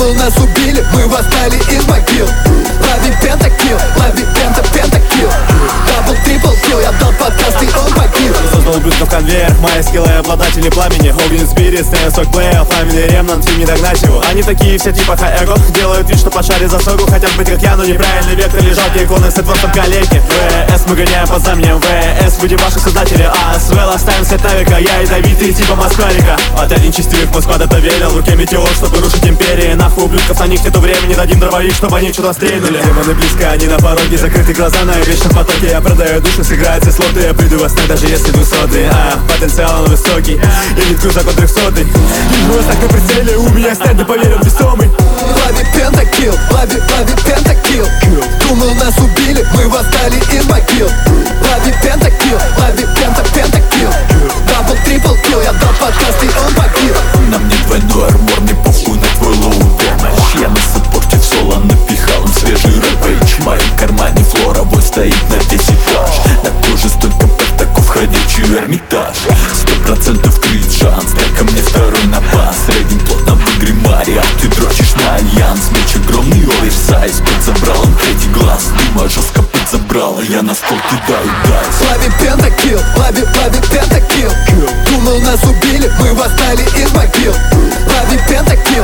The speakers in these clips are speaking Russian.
Думал, нас убили, мы восстали из могил. Лови пентакил, лови пентакил. Дабл, трипл килл, я дал подкаст, и он погиб. Создал ублюдков конвейер, мои скиллы обладатели пламени. Огненный спирит, стейнсок плеер, фамили ремнант, им не догнать его. Они такие все типа хаэго, делают вид, что по шаре за согу. Хотят быть как я, но неправильный вектор или жалкие клоны с отводом коллеги. ВС мы гоняем по замням, ВС будем ваши создатели. АСВЛ оставим свет навека, я ядовитый типа москварика. Вот один чистилик мой склад это верил, в руке метеор, чтобы рушить империи. Нахуй ублюдков, на них нету времени, дадим дробовик, чтобы они что-то стрельнули. Демоны близко, они на пороге, закрыты глаза на вечном потоке. Я продаю душу, сыграют все слоты, я приду во снах, даже если 200-й. Потенциал он высокий, я не ткну закон 300-й. Держу вас так на прицеле, у меня стенды, поверен, весомый. Лови пентакил, лови пентакил. Думал, нас убили, мы восстали из могил. Лови пентакил, лови пентакил. Дабл, трипл килл, я дал подкаст, и он погиб. На мне двойной армор, не похуй на твой лоу дэмэдж. Я на саппорте в соло напихал им свежий рэпэдж. В моем кармане флоровой стоит на весь этаж. На коже столько пятаков, ходячий Эрмитаж. 100% крит шанс, дай-ка мне второй напас. Рейдинг плотно в игре Марио, ты дрочишь на альянс. Меч огромный оверсайз, подзабрал он третий глаз. Дыма жестко подзабрала, я на стол кидаю дайс. Лови пентакил, лови пентакил. Думал, нас убили, мы восстали из могил. Лови пентакил,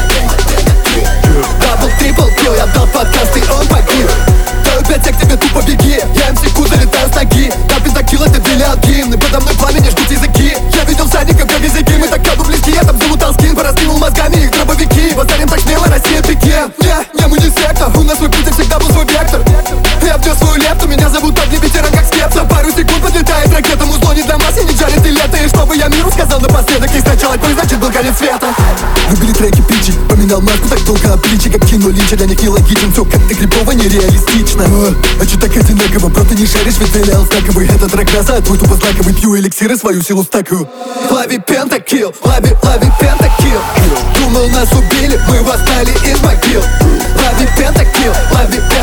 дабл, трипл килл, я дал подкаст, и он погиб. Даю 5 к тебе, тупо беги. Я МС-ку залетаю с ноги. Дал пентакил, это бриллиант гимн. И подо мной пламени жгут языки. Я видел всадников, как языки. Мы так каду близки, я там залутал скин. Пораскинул мозгами их дробовики. Восстанем так смело, Россия пике. Не, мы не секта. У нас свой путь, всегда был свой вектор. Я внес свою лепту, меня зовут огни ветеран, как скепса. Пару секунд подлетает ракета. Музло не для масс, я не жарит и лето. И чтобы я миру сказал напоследок. И сначала твой, значит, был конец света. Выбили треки пичи, поменял марку, так долго обличий. Как кино Линча, для них нелогичен. Все как-то крипово, нереалистично. А чё так одинаково, просто не шаришь, ведь стрелял стаковый. Этот трек назад, твой тупо знаковый. Пью эликсиры, свою силу стакаю. Лови пентакил, лови пентакил. Думал, нас убили, мы восстали из могил. Лови пентакил, лови